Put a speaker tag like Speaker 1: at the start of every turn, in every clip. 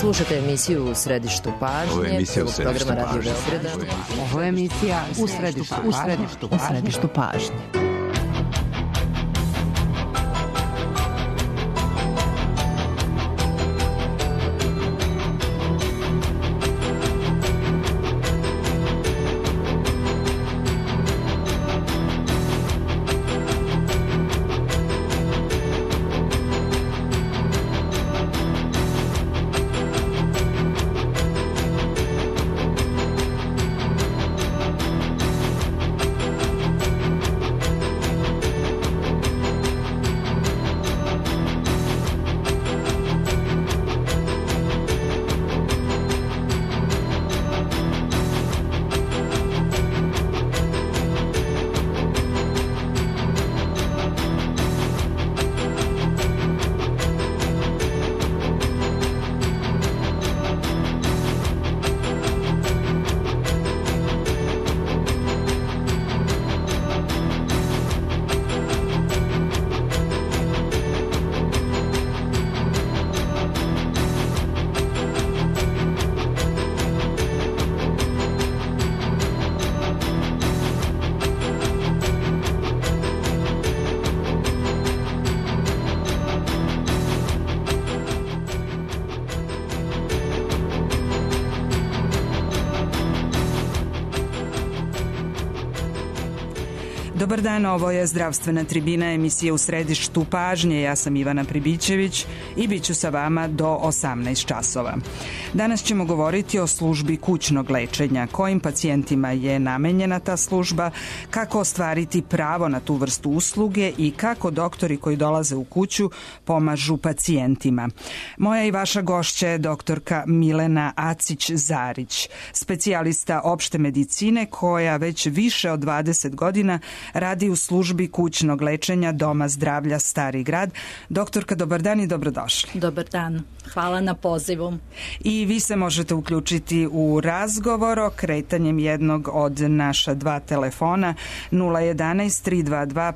Speaker 1: Slušate emisiju U središtu pažnje.
Speaker 2: Ovo je emisija U središtu pažnje.
Speaker 1: Ovo je emisija U središtu pažnje.
Speaker 3: Dobar dan, ovo je Zdravstvena tribina, emisija U središtu pažnje. Ja sam Ivana Pribićević i bit ću sa vama do 18 časova. Danas ćemo govoriti o službi kućnog lečenja, kojim pacijentima je namenjena ta služba, kako ostvariti pravo na tu vrstu usluge i kako doktori koji dolaze u kuću pomažu pacijentima. Moja i vaša gošća je doktorka Milena Acić-Zarić, specijalista opšte medicine koja već više od 20 godina radi u službi kućnog lečenja Doma zdravlja Stari grad. Doktorka, dobar dan i dobrodošli.
Speaker 4: Dobar dan. Hvala na pozivu.
Speaker 3: I vi se možete uključiti u razgovor kretanjem jednog od naša dva telefona 011 322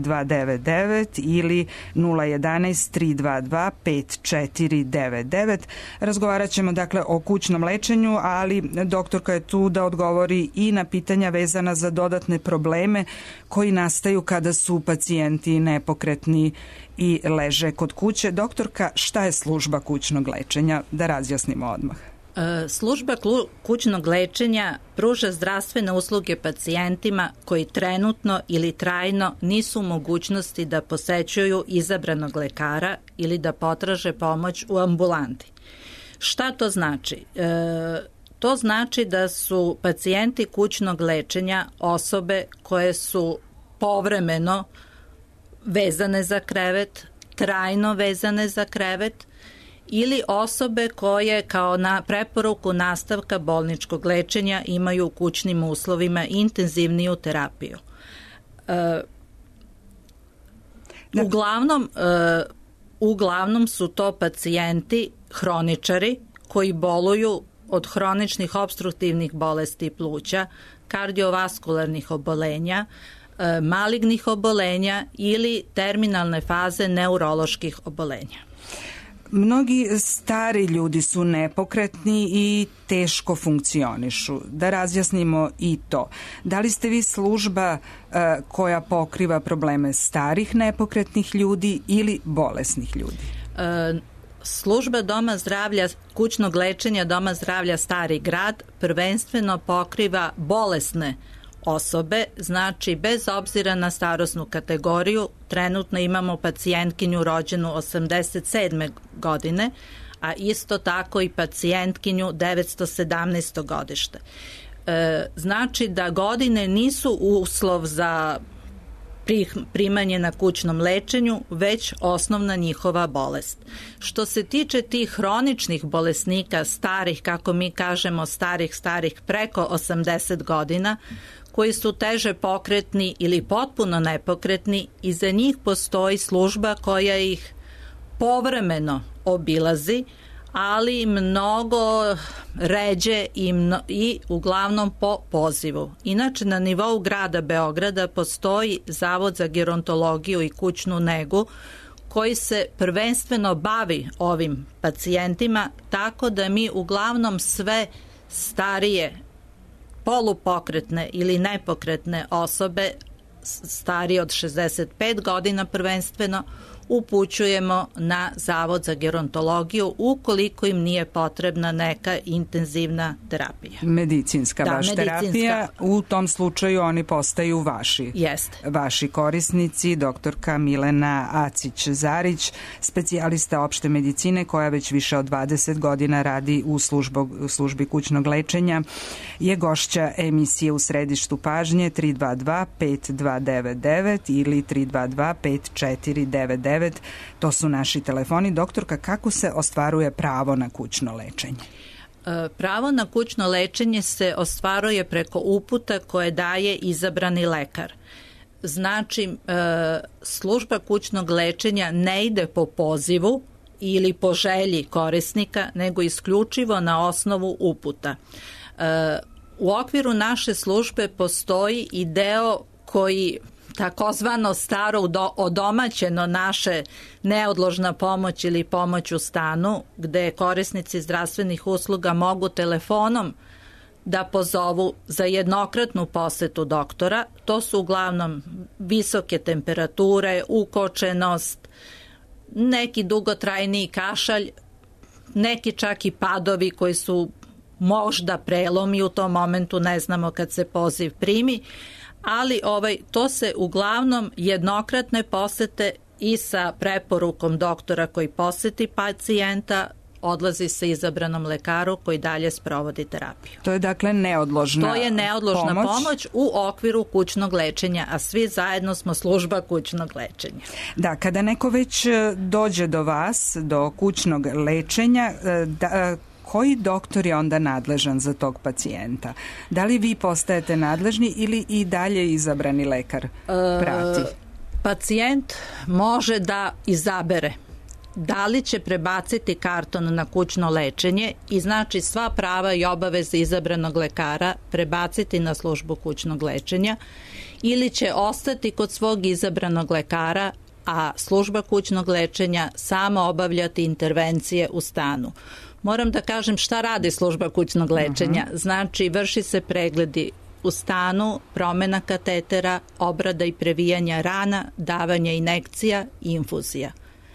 Speaker 3: 5299 ili 011 322 5499. Razgovarat ćemo dakle o kućnom lečenju, ali doktorka je tu da odgovori i na pitanja vezana za dodatne probleme koji nastaju kada su pacijenti nepokretni i leže kod kuće. Doktorka, šta je služba kućnog lečenja? Da razjasnimo odmah.
Speaker 4: Služba kućnog lečenja pruža zdravstvene usluge pacijentima koji trenutno ili trajno nisu u mogućnosti da posećuju izabranog lekara ili da potraže pomoć u ambulanti. Šta to znači? To znači da su pacijenti kućnog lečenja osobe koje su povremeno vezane za krevet, trajno vezane za krevet ili osobe koje kao na preporuku nastavka bolničkog lečenja imaju u kućnim uslovima intenzivniju terapiju. Uglavnom su to pacijenti hroničari koji boluju od hroničnih opstruktivnih bolesti pluća, kardiovaskularnih obolenja, malignih obolenja ili terminalne faze neuroloških obolenja.
Speaker 3: Mnogi stari ljudi su nepokretni i teško funkcionišu. Da razjasnimo i to. Da li ste vi služba koja pokriva probleme starih nepokretnih ljudi ili bolesnih ljudi?
Speaker 4: Služba Doma zdravlja, kućnog lečenja Doma zdravlja Stari grad prvenstveno pokriva bolesne osobe, znači bez obzira na starosnu kategoriju. Trenutno imamo pacijentkinju rođenu 87. godine, a isto tako i pacijentkinju 917. godište. Znači da godine nisu uslov za primanje na kućnom lečenju, već osnovna njihova bolest. Što se tiče tih hroničnih bolesnika, starih, kako mi kažemo, starih preko 80 godina, koji su teže pokretni ili potpuno nepokretni, i za njih postoji služba koja ih povremeno obilazi, ali mnogo ređe i uglavnom po pozivu. Inače, na nivou grada Beograda postoji Zavod za gerontologiju i kućnu negu koji se prvenstveno bavi ovim pacijentima, tako da mi uglavnom sve starije polupokretne ili nepokretne osobe, starije od 65 godina prvenstveno, upućujemo na Zavod za gerontologiju ukoliko im nije potrebna neka intenzivna terapija.
Speaker 3: Medicinska terapija. U tom slučaju oni postaju vaši.
Speaker 4: Jeste.
Speaker 3: Vaši korisnici, doktorka Milena Acić-Zarić, specijalista opšte medicine koja već više od 20 godina radi u službi kućnog lečenja, je gošća emisije U središtu pažnje 322-5299 ili 322-5499. To su naši telefoni. Doktorka, kako se ostvaruje pravo na kućno lečenje?
Speaker 4: Pravo na kućno lečenje se ostvaruje preko uputa koje daje izabrani lekar. Znači, služba kućnog lečenja ne ide po pozivu ili po želji korisnika, nego isključivo na osnovu uputa. U okviru naše službe postoji i deo koji takozvano staro odomaćeno naše neodložna pomoć ili pomoć u stanu, gde korisnici zdravstvenih usluga mogu telefonom da pozovu za jednokratnu posetu doktora. To su uglavnom visoke temperature, ukočenost, neki dugotrajniji kašalj, neki čak i padovi koji su možda prelomi u tom momentu, ne znamo kad se poziv primi, ali to se uglavnom jednokratne posete i sa preporukom doktora koji poseti pacijenta odlazi se izabranom lekaru koji dalje sprovodi terapiju.
Speaker 3: To je dakle neodložna
Speaker 4: pomoć u okviru kućnog lečenja, a svi zajedno smo služba kućnog lečenja.
Speaker 3: Da, kada neko već dođe do vas, do kućnog lečenja, koji doktor je onda nadležan za tog pacijenta? Da li vi postajete nadležni ili i dalje izabrani lekar prati?
Speaker 4: Pacijent može da izabere da li će prebaciti karton na kućno lečenje i znači sva prava i obaveze izabranog lekara prebaciti na službu kućnog lečenja ili će ostati kod svog izabranog lekara, a služba kućnog lečenja samo obavljati intervencije u stanu. Moram da kažem šta radi služba kućnog lečenja. Znači, vrši se pregledi u stanu, promena katetera, obrada i previjanja rana, davanje injekcija i infuzija.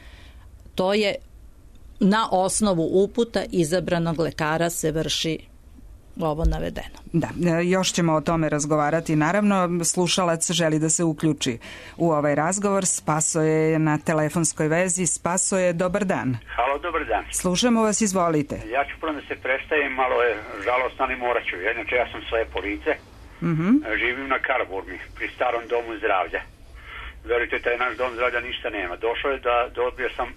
Speaker 4: To je na osnovu uputa izabranog lekara se vrši ovo navedeno.
Speaker 3: Da, još ćemo o tome razgovarati. Naravno, slušalac želi da se uključi u ovaj razgovor. Spaso je na telefonskoj vezi. Spaso je, dobar dan.
Speaker 2: Halo, dobar dan.
Speaker 3: Slušamo vas, izvolite.
Speaker 2: Ja ću prvo da se predstavim, malo je žalostno, ali morat ću. Jednače, ja sam slepo lice. Živim na Karaburmi, pri starom domu zdravlja. Verujte, taj naš dom zdravlja ništa nema. Došao je da dobio sam,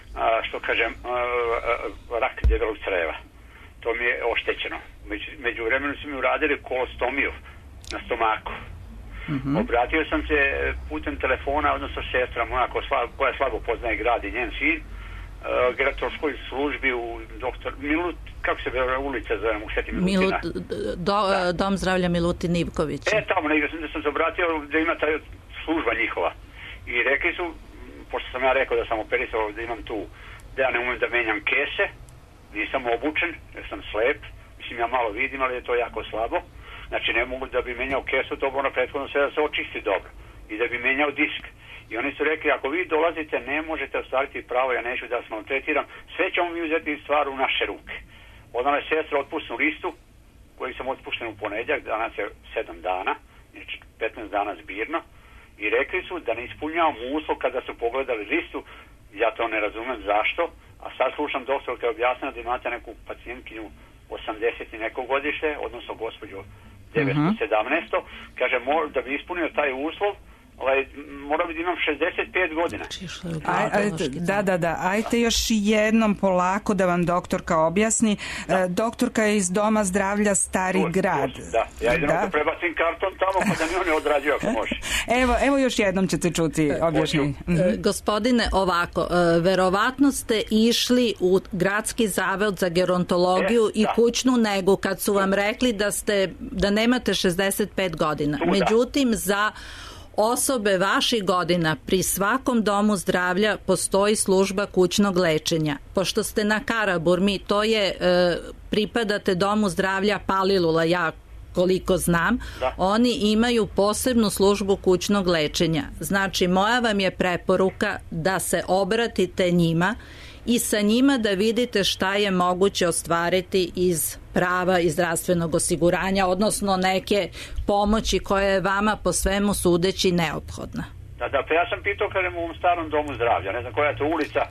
Speaker 2: rak debelog creva. To mi je oštećeno. Među vremenu su mi uradili kolostomiju na stomaku. Obratio sam se putem telefona, odnosno sestra moja koja slabo poznaje grad i njen sin, gerontološkoj službi u doktor Milut, kako se zove ulica, zovem u Sveti Milutina.
Speaker 4: Dom zdravlja Milutin Ivković.
Speaker 2: Tamo negdje sam se obratio da ima ta služba njihova. I rekli su, pošto sam ja rekao da sam operisao, da imam tu, da ja ne umem da menjam kese, nisam obučen, jer sam slep, mislim ja malo vidim, ali je to jako slabo. Znači ne mogu da bi menjao kesu, to ono prethodno sve da se očisti dobro i da bi menjao disk. I oni su rekli, ako vi dolazite, ne možete ostvariti pravo, ja neću da vas maltretiram, sve ćemo mi uzeti stvar u naše ruke. Odala je sestra otpusnu listu, koji sam otpušten u ponedjeljak, danas je 7 dana, znači 15 dana zbirno, i rekli su da ne ispunjavam uslov kada su pogledali listu, ja to ne razumem zašto, a sad slušam doktorka je objasnila da imate neku pacijentkinju 80 i neko godište, odnosno gospođu 917, kaže, da bi ispunio taj uslov, mora bi da imam 65 godina.
Speaker 3: Da. Ajte još jednom polako da vam doktorka objasni. Doktorka je iz Doma zdravlja Stari Grad.
Speaker 2: Da, ja idem da prebacim karton tamo pa da mi oni odrađuju ako može.
Speaker 3: Evo još jednom ćete čuti objašnjenje.
Speaker 4: Gospodine, ovako, verovatno ste išli u Gradski zavod za gerontologiju i kućnu negu kad su vam rekli da nemate 65 godina. Međutim, za osobe vaših godina pri svakom domu zdravlja postoji služba kućnog lečenja. Pošto ste na Karaburmi, to je, pripadate domu zdravlja Palilula, ja koliko znam, oni imaju posebnu službu kućnog lečenja. Znači, moja vam je preporuka da se obratite njima i sa njima da vidite šta je moguće ostvariti iz prava i zdravstvenog osiguranja, odnosno neke pomoći koja je vama po svemu sudeći neophodna.
Speaker 2: Da, pa ja sam pitao kada u ovom starom domu zdravlja, ne znam koja je to ulica,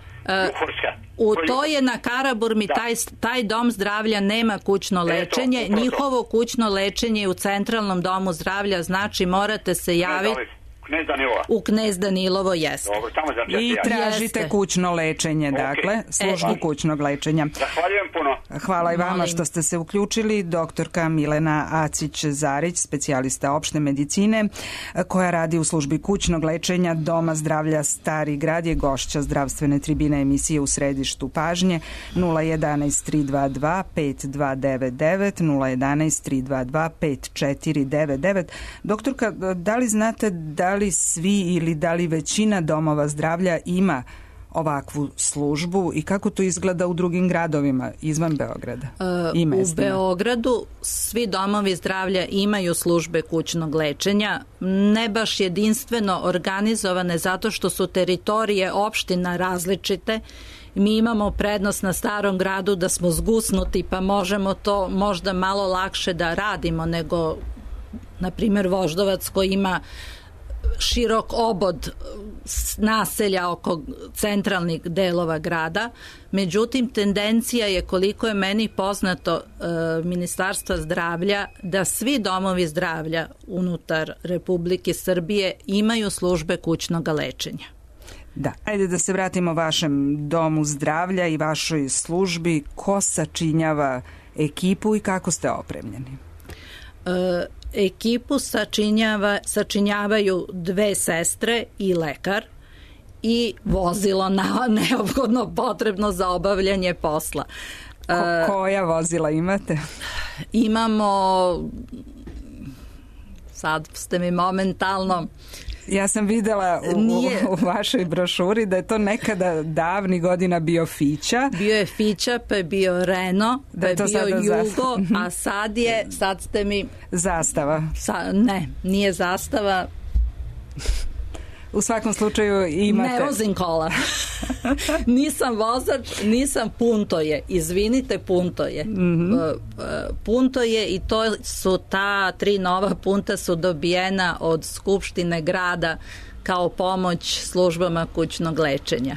Speaker 4: to je na Karaburmi, taj dom zdravlja nema kućno lečenje, njihovo kućno lečenje je u centralnom domu zdravlja, znači morate se javiti
Speaker 2: Knez Danilova.
Speaker 4: U Knez Danilovo jeste.
Speaker 2: Dobro, tamo
Speaker 3: I tražite kućno lečenje, dakle, službu kućnog lečenja.
Speaker 2: Zahvaljujem puno.
Speaker 3: Hvala i vama što ste se uključili. Doktorka Milena Acić-Zarić, specijalista opšte medicine, koja radi u službi kućnog lečenja Doma zdravlja Stari grad, je gošća zdravstvene tribine emisije U središtu pažnje. 011 322 5299, 011 322 5499. Doktorka, da li znate da li svi ili da li većina domova zdravlja ima ovakvu službu i kako to izgleda u drugim gradovima izvan Beograda i mestima?
Speaker 4: U Beogradu svi domovi zdravlja imaju službe kućnog lečenja, ne baš jedinstveno organizovane zato što su teritorije opština različite. Mi imamo prednost na Starom gradu da smo zgusnuti pa možemo to možda malo lakše da radimo nego na primjer Voždovac koji ima širok obod naselja oko centralnih delova grada. Međutim, tendencija je, koliko je meni poznato, Ministarstva zdravlja da svi domovi zdravlja unutar Republike Srbije imaju službe kućnog lečenja.
Speaker 3: Da, ajde da se vratimo vašem domu zdravlja i vašoj službi. Ko sačinjava ekipu i kako ste opremljeni?
Speaker 4: Ekipu sačinjavaju 2 sestre i lekar i vozilo neophodno potrebno za obavljanje posla.
Speaker 3: Koja vozila imate?
Speaker 4: Imamo, sad ste mi momentalno...
Speaker 3: Ja sam videla u vašoj brošuri da je to nekada davnih godina bio Fića.
Speaker 4: Bio je Fića, pa je bio Renault, pa je bio Jugo, a sad ste mi...
Speaker 3: Zastava.
Speaker 4: Ne, nije Zastava.
Speaker 3: U svakom slučaju imate...
Speaker 4: Ne vozim kola. Nisam vozač, nisam Puntoje. Izvinite, Puntoje. Puntoje i to su ta 3 nova punta su dobijena od Skupštine grada kao pomoć službama kućnog lečenja.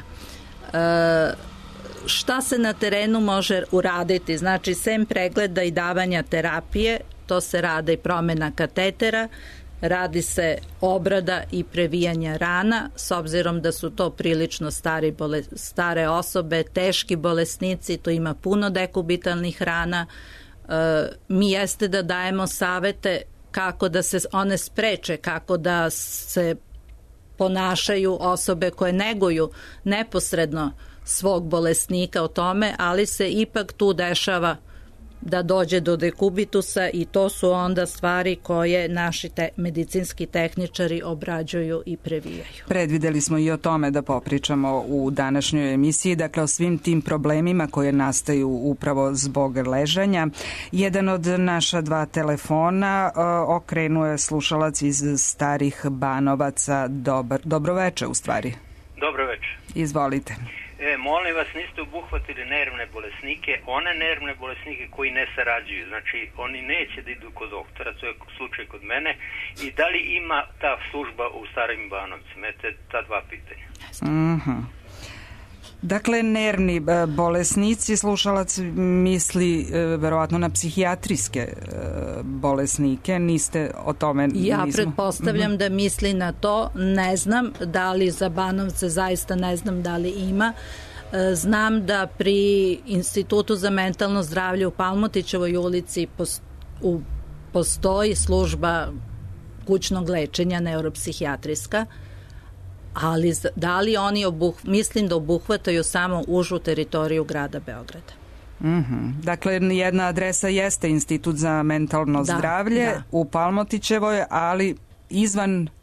Speaker 4: Šta se na terenu može uraditi? Znači, sem pregleda i davanja terapije, to se rade i promena katetera, radi se obrada i previjanja rana, s obzirom da su to prilično stare osobe, teški bolesnici, to ima puno dekubitalnih rana. Mi jeste da dajemo savete kako da se one spreče, kako da se ponašaju osobe koje neguju neposredno svog bolesnika o tome, ali se ipak tu dešava da dođe do dekubitusa i to su onda stvari koje naši medicinski tehničari obrađuju i previjaju.
Speaker 3: Predvideli smo i o tome da popričamo u današnjoj emisiji, dakle o svim tim problemima koje nastaju upravo zbog ležanja. Jedan od naša 2 telefona okrenuo je slušalac iz Starih Banovaca. Dobro veče, u stvari.
Speaker 5: Dobro veče.
Speaker 3: Izvolite.
Speaker 5: Molim vas, niste obuhvatili nervne bolesnike, one nervne bolesnike koji ne sarađuju, znači oni neće da idu kod doktora, to je slučaj kod mene, i da li ima ta služba u Starim Banovcima? Ta 2 pitanja.
Speaker 3: Dakle, nervni bolesnici, slušalac misli verovatno na psihijatrijske bolesnike, niste o tome...
Speaker 4: Ja pretpostavljam da misli na to, ne znam da li za Banovce, zaista ne znam da li ima. Znam da pri Institutu za mentalno zdravlje u Palmotićevoj ulici postoji služba kućnog lečenja neuropsihijatrijska, ali da li oni mislim da obuhvataju samo užu teritoriju grada Beograda.
Speaker 3: Dakle, jedna adresa jeste Institut za mentalno zdravlje u Palmotićevoj, ali izvan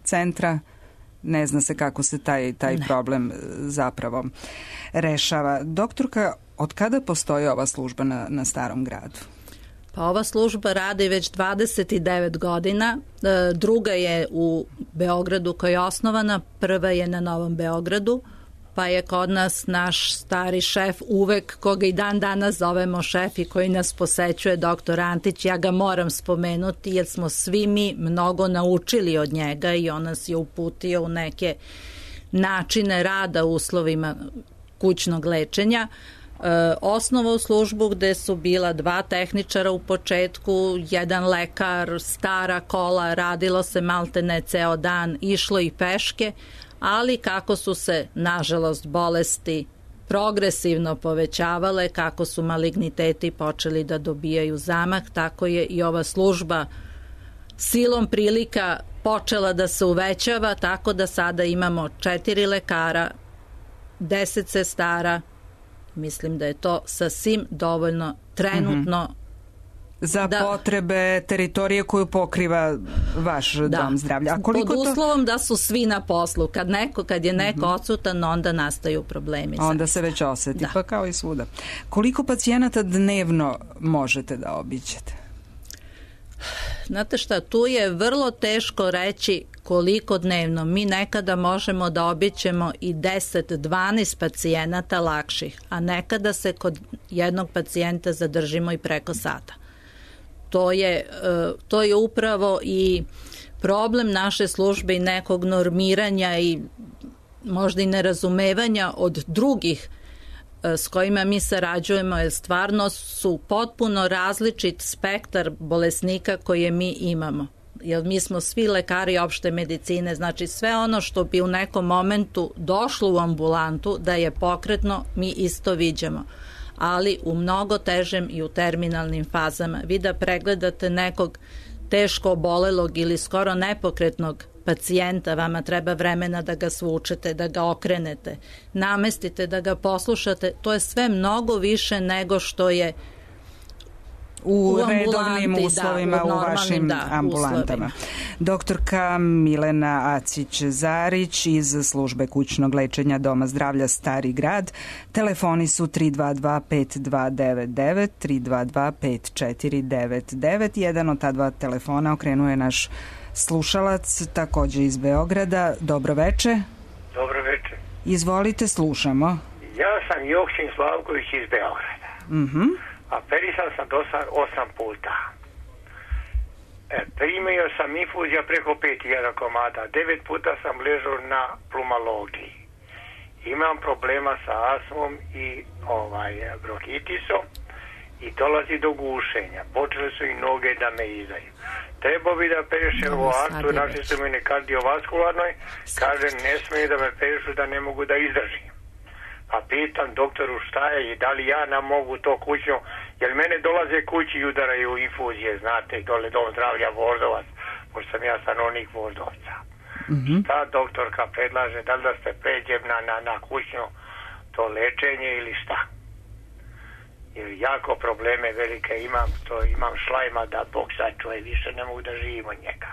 Speaker 3: centra, ne zna se kako se taj problem zapravo rešava. Doktorka, od kada postoji ova služba na Starom gradu?
Speaker 4: Pa ova služba radi već 29 godina, druga je u Beogradu koja je osnovana, prva je na Novom Beogradu, pa je kod nas naš stari šef uvek, koga i dan danas zovemo šef i koji nas posećuje, doktor Antić, ja ga moram spomenuti jer smo svi mi mnogo naučili od njega i on nas je uputio u neke načine rada u uslovima kućnog lečenja. Osnovao službu gde su bila 2 tehničara u početku, 1 lekar, stara kola, radilo se maltene ceo dan, išlo i peške, ali kako su se, nažalost, bolesti progresivno povećavale, kako su maligniteti počeli da dobijaju zamah, tako je i ova služba silom prilika počela da se uvećava, tako da sada imamo 4 lekara, 10 sestara. Mislim da je to sasvim dovoljno trenutno
Speaker 3: za potrebe teritorije koju pokriva vaš dom zdravlja. A
Speaker 4: pod uslovom da su svi na poslu. Kad je neko odsutan, onda nastaju problemi.
Speaker 3: Onda se već oseti, pa kao i svuda. Koliko pacijenata dnevno možete da obiđete?
Speaker 4: Znate šta, tu je vrlo teško reći koliko dnevno. Mi nekada možemo da obićemo i 10-12 pacijenata lakših, a nekada se kod jednog pacijenta zadržimo i preko sata. To je upravo i problem naše službe i nekog normiranja i možda i nerazumevanja od drugih s kojima mi sarađujemo, jer stvarno su potpuno različit spektar bolesnika koje mi imamo. Jer mi smo svi lekari opšte medicine, znači sve ono što bi u nekom momentu došlo u ambulantu da je pokretno, mi isto viđamo. Ali u mnogo težem i u terminalnim fazama. Vi da pregledate nekog teško obolelog ili skoro nepokretnog pacijenta, vama treba vremena da ga svučete, da ga okrenete, namestite, da ga poslušate. To je sve mnogo više nego što je
Speaker 3: u redovnim uslovima, u vašim ambulantama. Doktorka Milena Acić-Zarić iz službe kućnog lečenja Doma zdravlja Stari grad. Telefoni su 322-5299, 322-5499. Jedan od ta 2 telefona okrenuje naš slušalac, takođe iz Beograda. Dobro veče.
Speaker 6: Dobro veče.
Speaker 3: Izvolite, slušamo.
Speaker 6: Ja sam Jokšin Slavković iz Beograda. Operisan sam do sad 8 puta. Primio sam infuzija preko 5.000 komada. 9 puta sam ležao na plumalogiji. Imam problema sa astmom i bronhitisom i dolazi do gušenja. Počele su i noge da me izdaju. Trebao bi da periše u aktu, našli su mi kardiovaskularnoj, kaže ne smije da me perišu da ne mogu da izdržim. Pa pitam doktoru šta je i da li ja nam mogu to kućno, jer mene dolaze kući i udaraju infuzije, znate, dole Dom zdravlja Voždovac, pošto sam ja stanovnik Voždovca. Šta doktorka predlaže, da li da se pređem na kućno to lečenje ili šta? Jer jako probleme velike imam šlajma da Bog sačuvaj, više ne mogu da živim od njega.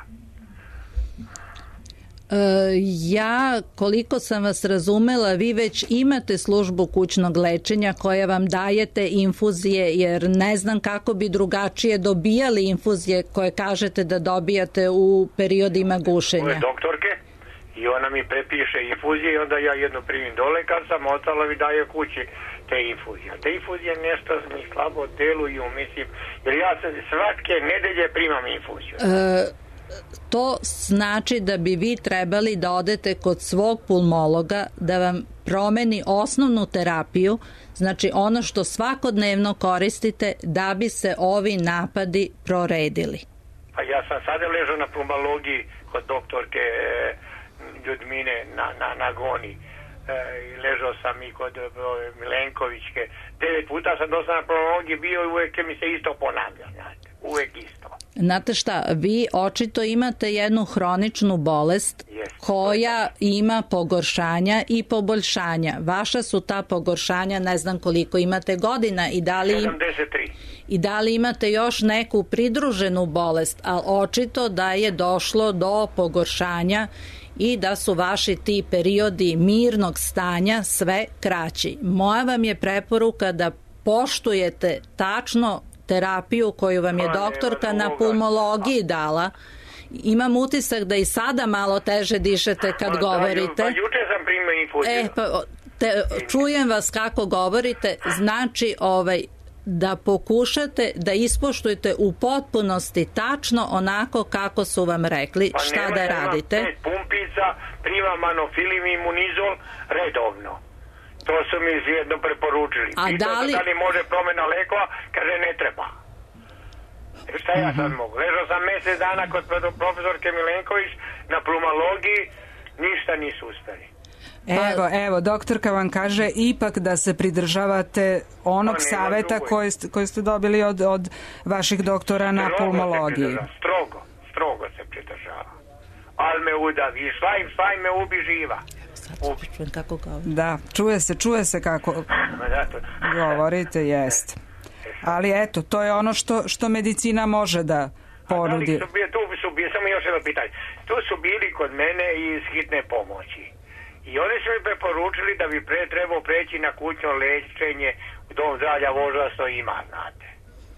Speaker 4: Ja, koliko sam vas razumela, vi već imate službu kućnog lečenja koja vam dajete infuzije, jer ne znam kako bi drugačije dobijali infuzije koje kažete da dobijate u periodima gušenja.
Speaker 6: Ove doktorke i ona mi prepiše infuzije i onda ja jedno primim dole kad sam ostala mi daje kući te infuzije. Te infuzije nešto mi slabo deluju, mislim, jer ja se svatke nedelje primam infuziju.
Speaker 4: To znači da bi vi trebali da odete kod svog pulmologa da vam promeni osnovnu terapiju, znači ono što svakodnevno koristite da bi se ovi napadi proredili.
Speaker 6: Pa ja sam sada ležao na pulmologiji kod doktorke Ljudmine na Goni. Ležao sam i kod Milenkovićke. 9 puta sam dosta na pulmologiji bio i uvek mi se isto ponavlja, znate, uvek isto.
Speaker 4: Znate šta, vi očito imate jednu hroničnu bolest koja ima pogoršanja i poboljšanja. Vaša su ta pogoršanja, ne znam koliko imate godina i da li...
Speaker 6: 73.
Speaker 4: i da li imate još neku pridruženu bolest, ali očito da je došlo do pogoršanja i da su vaši ti periodi mirnog stanja sve kraći. Moja vam je preporuka da poštujete tačno terapiju koju vam je doktorka na pulmologiji dala. Imam utisak da i sada malo teže dišete kad govorite.
Speaker 6: Juče sam primio infuziju.
Speaker 4: Čujem vas kako govorite, znači da pokušate da ispoštujete u potpunosti tačno onako kako su vam rekli šta da radite.
Speaker 6: Pumpica, primam anofilin i imunizol redovno. To su mi izjedno preporučili.
Speaker 4: A da li
Speaker 6: može promjena lekova? Kaže ne treba. Šta ja sad mogu? Ležao sam mjesec dana kod profesorke Milenković na pulmologiji, ništa nisu uspeli.
Speaker 3: Evo, doktorka vam kaže ipak da se pridržavate onog saveta koji ste dobili od vaših doktora na pulmologiji.
Speaker 6: Strogo se pridržava. Ali me udavi, svaj me ubi živa.
Speaker 3: Da, čuje se kako govorite, jest. Ali eto, to je ono što medicina može da ponudi.
Speaker 6: Samo još jedno pitanje. Tu su bili kod mene iz hitne pomoći. I oni su mi preporučili da bi trebao preći na kućno lečenje u dom zdravlja Voždovac, ima, znate.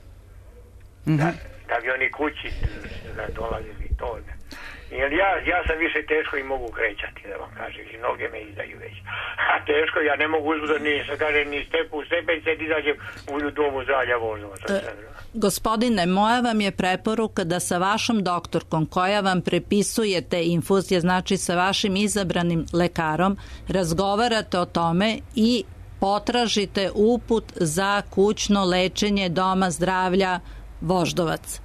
Speaker 6: Da bi oni kući dolazili to. Jer ja sam više teško i mogu krećati, da vam kažem, i noge me izdaju već. A teško, ja ne mogu uzbuda ni stepu u stepenice, izađem u domu zdravlja Voždovac.
Speaker 4: Gospodine, moja vam je preporuka da sa vašom doktorkom koja vam prepisuje te infuzije, znači sa vašim izabranim lekarom, razgovarate o tome i potražite uput za kućno lečenje Doma zdravlja Voždovac.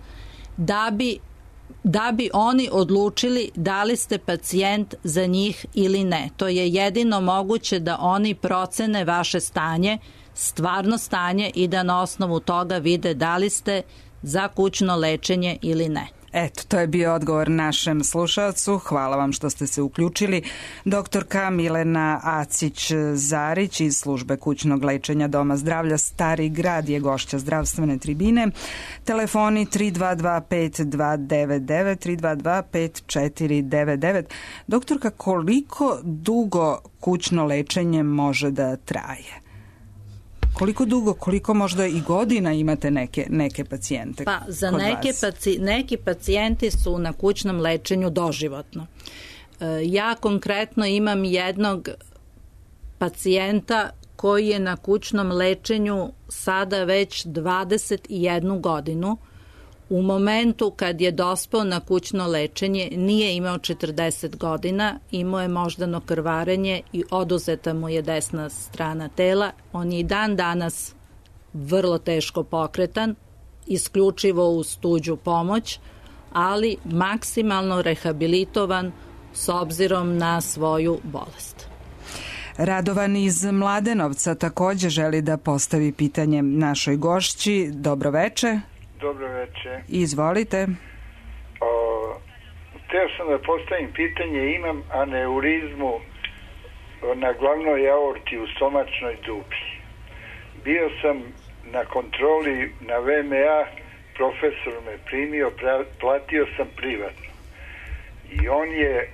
Speaker 4: Da bi oni odlučili da li ste pacijent za njih ili ne. To je jedino moguće da oni procene vaše stanje, stvarno stanje, i da na osnovu toga vide da li ste za kućno lečenje ili ne.
Speaker 3: Eto, to je bio odgovor našem slušalcu. Hvala vam što ste se uključili. Doktorka Milena Acić-Zarić iz službe kućnog lečenja Doma zdravlja Stari grad je gošća zdravstvene tribine. Telefoni 322-5299, 322-5499. Doktorka, koliko dugo kućno lečenje može da traje? Koliko dugo, koliko možda i godina imate neke pacijente?
Speaker 4: Pa za neki pacijenti su na kućnom lečenju doživotno. Ja konkretno imam jednog pacijenta koji je na kućnom lečenju sada već 21 godinu. U momentu kad je dospeo na kućno lečenje nije imao 40 godina, imao je moždano krvarenje i oduzeta mu je desna strana tela. On je i dan danas vrlo teško pokretan, isključivo uz tuđu pomoć, ali maksimalno rehabilitovan s obzirom na svoju bolest.
Speaker 3: Radovan iz Mladenovca također želi da postavi pitanje našoj gošći. Dobro veče.
Speaker 7: Dobro večer.
Speaker 3: Izvolite.
Speaker 7: Hteo sam da postavim pitanje, imam aneurizmu na glavnoj aorti u stomačnoj dublji. Bio sam na kontroli na VMA, profesor me primio, platio sam privatno. I on je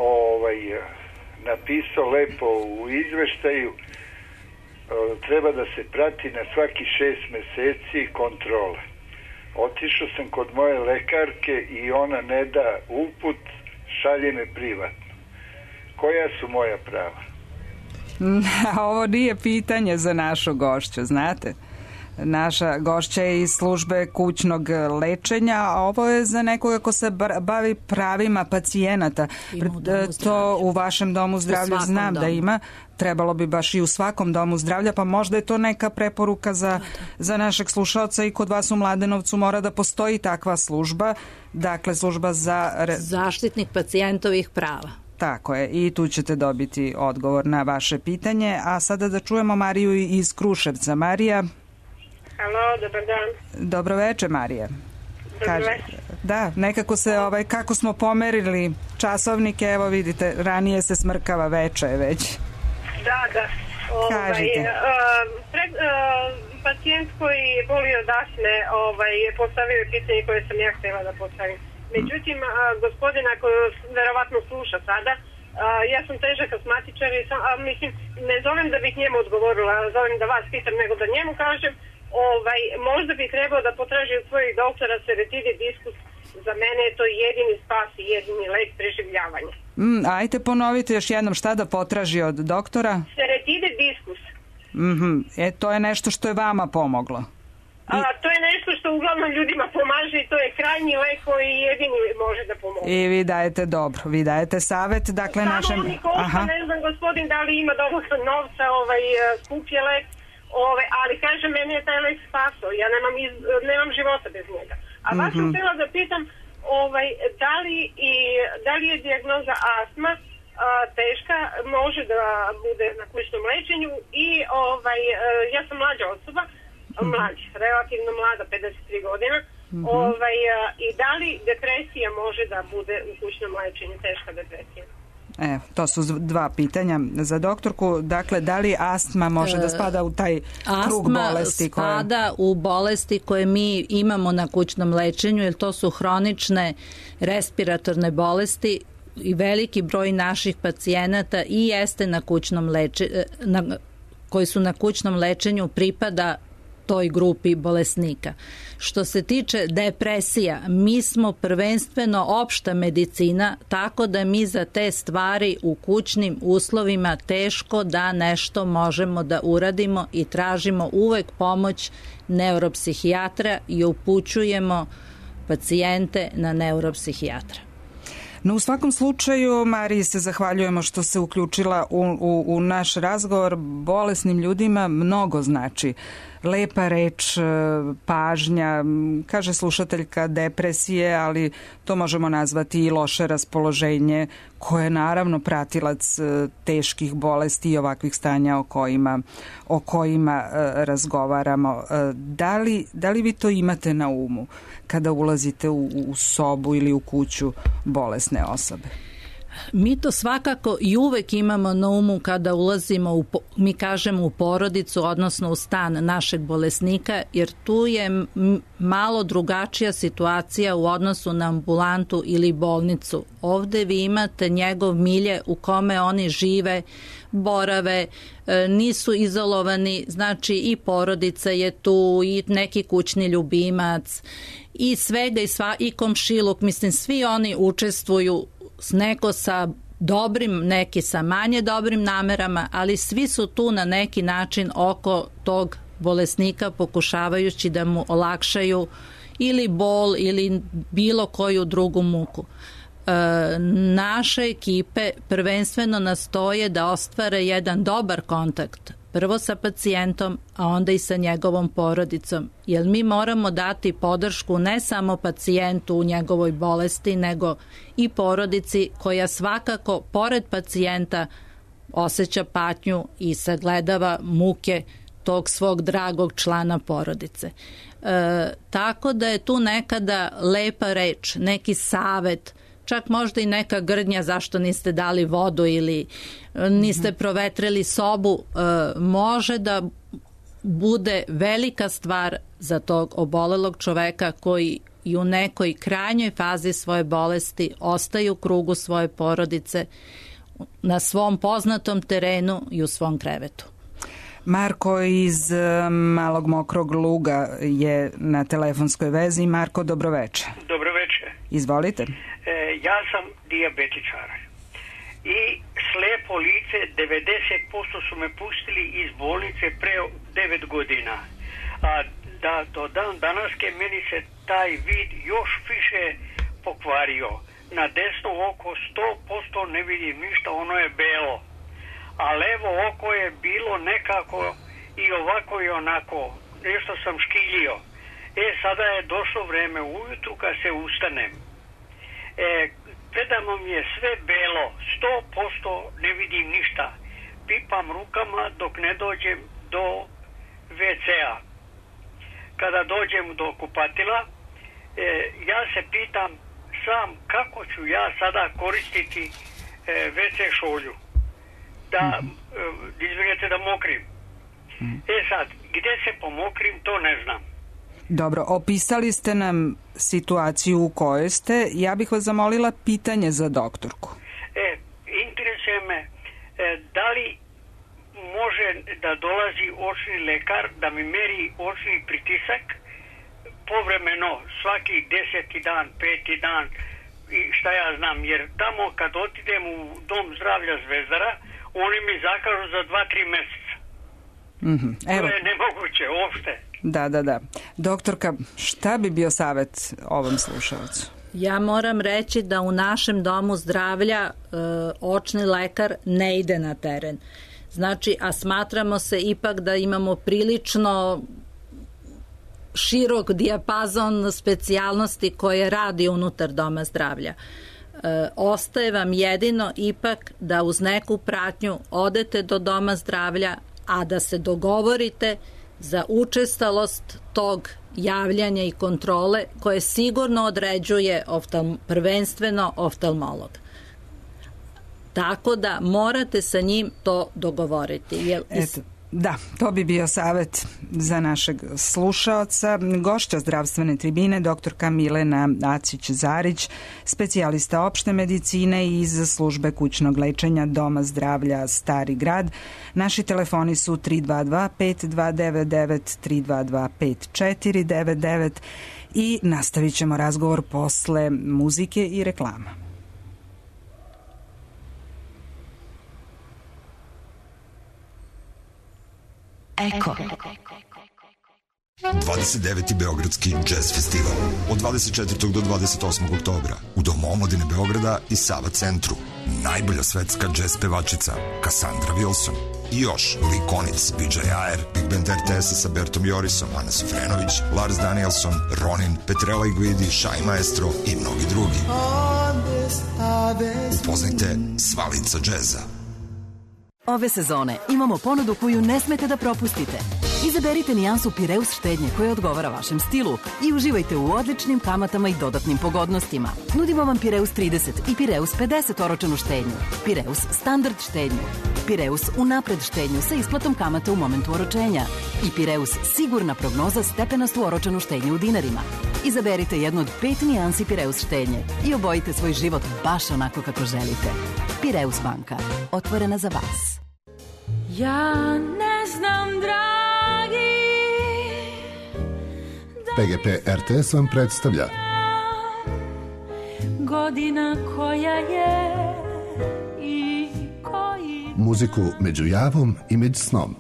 Speaker 7: napisao lepo u izveštaju, treba da se prati na svaki 6 meseci kontrole. Otišao sam kod moje lekarke i ona ne da uput, šalje me privatno. Koja su moja prava?
Speaker 3: Ovo nije pitanje za našu gošću, znate. Naša gošća je iz službe kućnog lečenja, a ovo je za nekoga ko se bavi pravima pacijenata. To u vašem domu zdravlja znam da ima. Trebalo bi baš i u svakom domu zdravlja, pa možda je to neka preporuka za našeg slušalca. I kod vas u Mladenovcu mora da postoji takva služba, dakle služba za
Speaker 4: zaštitnik pacijentovih prava.
Speaker 3: Tako je, i tu ćete dobiti odgovor na vaše pitanje. A sada da čujemo Mariju iz Kruševca. Marija.
Speaker 8: Alo, dobar dan.
Speaker 3: Dobro večer, Marija. Da, nekako se, kako smo pomerili časovnike, evo vidite, ranije se smrkava, veče je već.
Speaker 8: Da.
Speaker 3: Kažite.
Speaker 8: pacijent koji boli od astme postavio je pitanje koje sam ja htjela da postavim. Međutim, gospodin, ako verovatno sluša sada, ja sam težak astmatičar i ne zovem da bih njemu odgovorila, zovem da vas pitam, nego da njemu kažem, možda bi trebao da potraži od svojih doktora seretide diskus. Za mene je to jedini spas i jedini lek preživljavanja.
Speaker 3: Ajte ponovite još jednom, šta da potraži od doktora?
Speaker 8: Seretide diskus.
Speaker 3: To je nešto što je vama pomoglo.
Speaker 8: To je nešto što uglavnom ljudima pomaže i to je krajnji lek koji jedini može da pomogne.
Speaker 3: I vi dajete dobro, vi dajete savjet, dakle
Speaker 8: samo
Speaker 3: našem...
Speaker 8: Samo ne znam gospodin da li ima dovoljno novca, skup je lek, ali kaže meni je taj lek spasao, ja nemam života bez njega. A vas sam htjela da pitam, da li je dijagnoza astma teška, može da bude na kućnom lečenju i ja sam mlađa osoba, relativno mlada, 53 godina, i da li depresija može da bude u kućnom lečenju, teška depresija?
Speaker 3: To su dva pitanja za doktorku. Dakle, da li astma može da spada u taj krug bolesti?
Speaker 4: Astma spada u bolesti koje mi imamo na kućnom lečenju, jer to su hronične respiratorne bolesti i veliki broj naših pacijenata i jeste na kućnom koji su na kućnom lečenju pripada toj grupi bolesnika. Što se tiče depresija, mi smo prvenstveno opšta medicina, tako da mi za te stvari u kućnim uslovima teško da nešto možemo da uradimo i tražimo uvek pomoć neuropsihijatra i upućujemo pacijente na neuropsihijatra.
Speaker 3: No, u svakom slučaju, Mariji se zahvaljujemo što se uključila u naš razgovor. Bolesnim ljudima mnogo znači lepa reč, pažnja, kaže slušateljka, depresije, ali to možemo nazvati i loše raspoloženje, koje je naravno pratilac teških bolesti i ovakvih stanja o kojima razgovaramo. Da li vi to imate na umu kada ulazite u sobu ili u kuću bolesne osobe?
Speaker 4: Mi to svakako i uvek imamo na umu kada ulazimo mi kažemo u porodicu, odnosno u stan našeg bolesnika, jer tu je malo drugačija situacija u odnosu na ambulantu ili bolnicu. Ovde vi imate njegov milje u kome oni žive, borave, nisu izolovani, znači i porodica je tu i neki kućni ljubimac i svega i komšiluk, mislim svi oni učestvuju, neko sa dobrim, neki sa manje dobrim namerama, ali svi su tu na neki način oko tog bolesnika pokušavajući da mu olakšaju ili bol ili bilo koju drugu muku. Naše ekipe prvenstveno nastoje da ostvare jedan dobar kontakt, prvo sa pacijentom, a onda i sa njegovom porodicom, jer mi moramo dati podršku ne samo pacijentu u njegovoj bolesti, nego i porodici koja svakako, pored pacijenta, osjeća patnju i sagledava muke tog svog dragog člana porodice. Tako da je tu nekada lepa reč, neki savet, čak možda i neka grdnja zašto niste dali vodu ili niste provetrili sobu, može da bude velika stvar za tog obolelog čoveka koji i u nekoj krajnjoj fazi svoje bolesti ostaje u krugu svoje porodice, na svom poznatom terenu i u svom krevetu.
Speaker 3: Marko iz Malog Mokrog Luga je na telefonskoj vezi. Marko, dobroveče.
Speaker 9: Dobroveče.
Speaker 3: Izvolite.
Speaker 9: Ja sam dijabetičar i slepo lice 90% su me pustili iz bolnice pre 9 godina. A da do dan danaske meni se taj vid još više pokvario. Na desno oko 100% ne vidim ništa, ono je belo. A levo oko je bilo nekako i ovako i onako. Nešto sam škiljio. Sada je došlo vreme ujutru kad se ustanem. Predano mi je sve belo, 100% ne vidim ništa. Pipam rukama dok ne dođem do WC-a. Kada dođem do kupatila, ja se pitam sam kako ću ja sada koristiti WC šolju. Da, izvinite, da mokrim. Sad, gdje se pomokrim, to ne znam.
Speaker 3: Dobro, opisali ste nam situaciju u kojoj ste. Ja bih vas zamolila pitanje za doktorku.
Speaker 9: Interesuje me, da li može da dolazi očni lekar da mi meri očni pritisak povremeno, svaki 10. dan, 5. dan i šta ja znam, jer tamo kad otidem u dom zdravlja Zvezdara, oni mi zakažu za 2-3 mjeseca.
Speaker 3: Evo.
Speaker 9: To je nemoguće uopšte.
Speaker 3: Da. Doktorka, šta bi bio savjet ovom slušalcu?
Speaker 4: Ja moram reći da u našem domu zdravlja očni lekar ne ide na teren. Znači, a smatramo se ipak da imamo prilično širok dijapazon specijalnosti koje radi unutar doma zdravlja. Ostaje vam jedino ipak da uz neku pratnju odete do doma zdravlja, a da se dogovorite za učestalost tog javljanja i kontrole koje sigurno određuje prvenstveno oftalmolog. Tako da morate sa njim to dogovoriti.
Speaker 3: Da, to bi bio savjet za našeg slušaoca. Gošća zdravstvene tribine, doktorka Milena Acić-Zarić, specijalista opšte medicine iz službe kućnog lečenja Doma zdravlja Stari grad. Naši telefoni su 322-5299, 322-5499 i nastavit ćemo razgovor posle muzike i reklama.
Speaker 10: Eko. 29. Beogradski jazz festival od 24. do 28. oktobra u Domu omladine Beograda i Sava centru. Najbolja svetska jazz pevačica Cassandra Wilson i još Lee Konitz, BJ Ayer, Big Band RTS-a sa Bertom Jorisom, Ana Sofrenović, Lars Danielson, Ronin, Petrella Iguidi, Shai Maestro i mnogi drugi. Upoznajte Svalica džeza.
Speaker 11: Ove sezone imamo ponudu koju ne smete da propustite. Izaberite nijansu Pireus štednje koja odgovara vašem stilu i uživajte u odličnim kamatama i dodatnim pogodnostima. Nudimo vam Pireus 30 i Pireus 50 oročenu štednju, Pireus standard štednju, Pireus unapred štednju sa isplatom kamata u momentu oročenja i Pireus sigurna prognoza stepenastu oročenu štednju u dinarima. Izaberite jednu od 5 nijansi Pireus štednje i obojite svoj život baš onako kako želite. Pireus banka, otvorena za vas.
Speaker 12: Ja ne znam, dragi,
Speaker 13: PGP RTS vam predstavlja
Speaker 12: godina koja je i koji
Speaker 13: muziku među javom i među snom.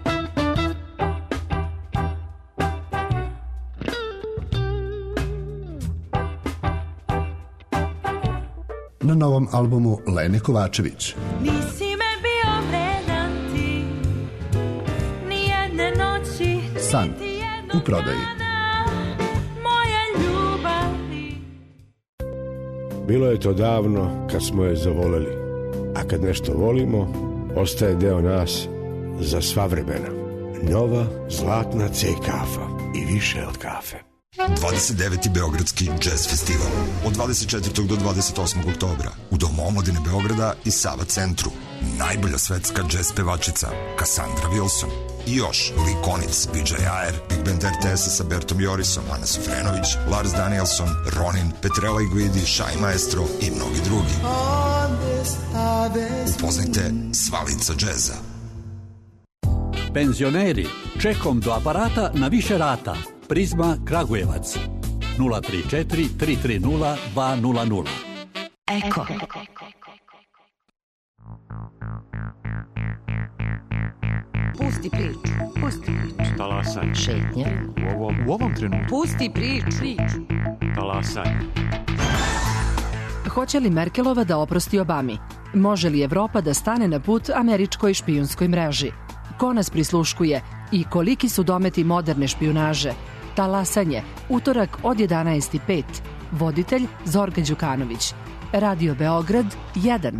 Speaker 13: Na novom albumu Lene Kovačević.
Speaker 12: Nisi me bio vredan ti, nijedne noći,
Speaker 13: San u prodaji.
Speaker 12: moje ljubavi.
Speaker 14: Bilo je to davno kad smo je zavoleli, a kad nešto volimo, ostaje deo nas za sva vremena. Nova zlatna C kafa i više od kafe.
Speaker 10: 29. Beogradski jazz festival od 24. do 28. oktobra u Domu omladine Beograda i Sava centru. Najbolja svetska jazz pevačica Cassandra Wilson i još Lee Konitz, BJ Ayer, Big Band RTS-a sa Bertom Jorisom, Ana Sofrenović, Lars Danielson, Ronin, Petrella Iguidi, Shai Maestro i mnogi drugi. Upoznajte Svalica džeza.
Speaker 15: Penzioneri, čekom do aparata na više rata. Prizma Kragujevac 034 330 200.
Speaker 10: Eko.
Speaker 1: Pusti priču, pusti priču.
Speaker 16: Talasaj.
Speaker 1: Šetnje.
Speaker 16: U ovom trenutku.
Speaker 1: Pusti priču.
Speaker 16: Talasaj.
Speaker 17: Hoće li Merkelova da oprosti Obami? Može li Evropa da stane na put američkoj špijunskoj mreži? Ko nas prisluškuje i koliki su dometi moderne špijunaže? Talasanje, utorak od 11:05. Voditelj Zorga Đukanović. Radio Beograd 1.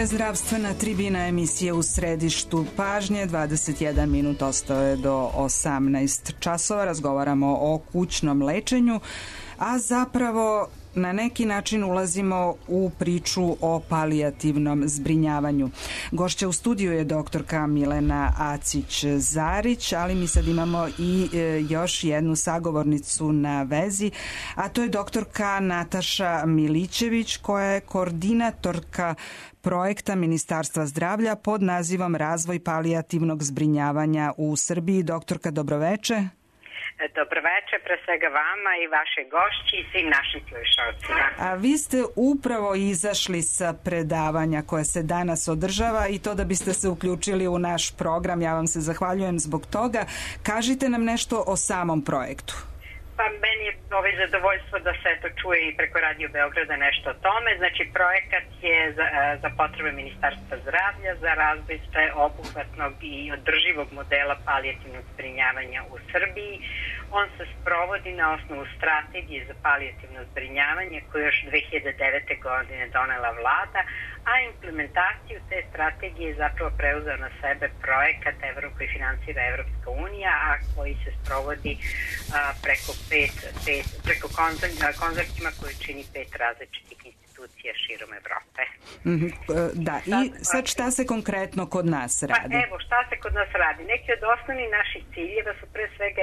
Speaker 3: Zdravstvena tribina, emisije u središtu pažnje. 21 minut ostao je do 18 časova. Razgovaramo o kućnom lečenju, a zapravo na neki način ulazimo u priču o palijativnom zbrinjavanju. Gošća u studiju je doktorka Milena Acić-Zarić, ali mi sad imamo i još jednu sagovornicu na vezi, a to je doktorka Nataša Milićević, koja je koordinatorka projekta Ministarstva zdravlja pod nazivom Razvoj palijativnog zbrinjavanja u Srbiji. Doktorka, dobroveče.
Speaker 18: Dobroveče pre svega vama i vaše gošći i svim našim slušalcima.
Speaker 3: A vi ste upravo izašli sa predavanja koje se danas održava i to da biste se uključili u naš program. Ja vam se zahvaljujem zbog toga. Kažite nam nešto o samom projektu.
Speaker 18: Pa meni je zadovoljstvo da se to čuje i preko Radio Beograda nešto o tome. Znači, projekat je za potrebe Ministarstva zdravlja za razvoj sveobuhvatnog i održivog modela palijativnog zbrinjavanja u Srbiji. On se sprovodi na osnovu strategije za palijativno zbrinjavanje koju još 2009. godine donela vlada, a implementaciju te strategije zapravo preuzeo na sebe projekat koji finansira Evropska unija, a koji se sprovodi preko konzorcijuma koji čini 5 različitih institucija širom Evrope.
Speaker 3: Da, i sad šta se konkretno kod nas radi?
Speaker 18: Pa evo, šta se kod nas radi? Neki od osnovnih naših ciljeva su pre svega